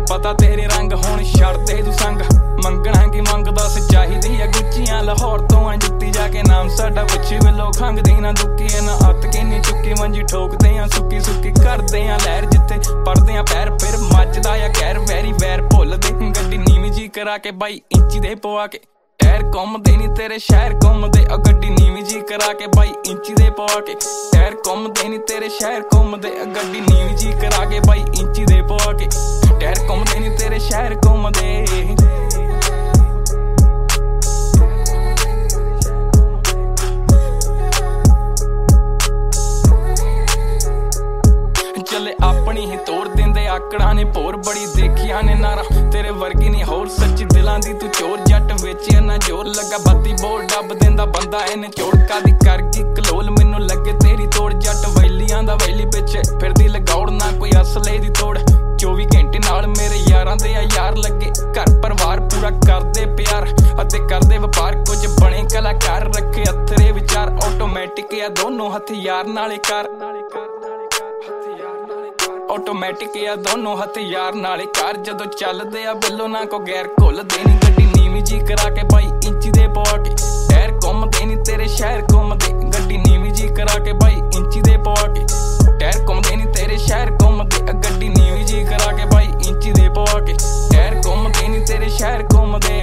पता तेरे रंग हुण छड्ड दे तू संग मंगना की मंग दस चाहिदी आ गुच्चियां लाहौर तो आ जुत्ती जाके नाम साडा पुछी वेलो खंघदी ना दुक्की ना हत्थ किन्नी चुक्की मंजी ठोकदे आ सुक्की सुक्की करदे आ लहर जिथे पड़दे आ पैर फिर मचदा आ गैर वैरी वैर भुलदे गड्डी नीवी जी करा के बाई इंची दे पवा के टैर घुमदे नी तेरे शहर घुमदे गड्डी नीवी जी करा के बाई इंची दे पवा के टैर घुमदे नी तेरे शहर घुमदे गड्डी नीवी जी करा के बाई इंची दे पवा के टैर घुमदे नी तेरे शहर घुमदे चले अपनी ही तोड़ देंदे आकड़ा ने भोर बड़ी देखिया ने नारा तेरे वर्गी नहीं होर सच्ची दिलां दी तू चोर जट वेचिया ना जोर लगा बाती बोल डब देंदा बंदा इन्हें चोड़का दी कर गई कलोल मैनू लगे तेरी तोड़ जट वैलियां दा वैली पिछे फिरदी लगौड़ ना कोई असले दी तोड़ 24 घंटे नाल मेरे यारां दे यार लगे घर परिवार पूरा करदे प्यार अते करदे व्यापार कुछ बने कलाकार रखे अथरे विचार ऑटोमैटिक या दोनों हथियार नाले कर ऑटोमैटिक या दोनों हथियार नाले कार जदों चलदे आ बिल्लो ना को गैर घुलदे नी गड्डी नीवी जी करा के बाई इंची दे पवा के टैर घुमदे नी तेरे शहर घुमदे गड्डी नीवी जी करा के बाई इंची दे पवा के टैर घुमदे नी तेरे शहर घुमदे गड्डी नीवी जी करा के बाई इंची दे पवा के टैर घुमदे नी तेरे शहर घुमदे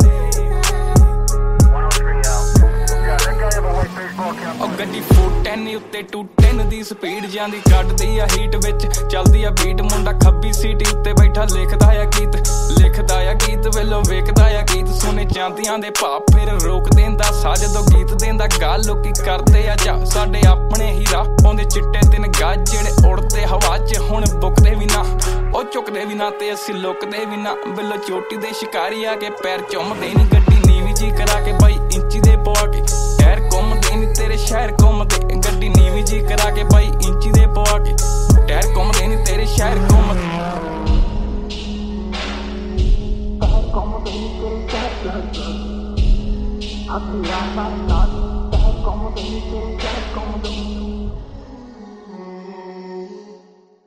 गड्डी 410 उत्ते 210 दी स्पीड जांदी कटदी आ हीट विच चलदी आ बीट मुंडा खब्बी सीट उत्ते बैठा लिखदा आ गीत वेलो वेखदा आ गीत सुने चांदियां दे भाप फिर रोक देंदा सा जदों गीत देंदा गा लोकी करदे आ जा साडे अपने ही राह पाउंदे चिट्टे दिन गा जेड़े उड़दे हवा च हुण बुकदे भी ना ओ चुकदे भी ना ते असीं लुकदे भी ना बिल्लो चोटी दे शिकारी आ के पैर चुमदे नी गड्डी नीवी जी करा के बाई इंची दे पवा के टैर घुमदे नी तेरे शहर घुमदे गड्डी नीवी जी करा के बाई इंची दे पवा के टैर घुमदे नी तेरे शहर घुमदे I'll be right back.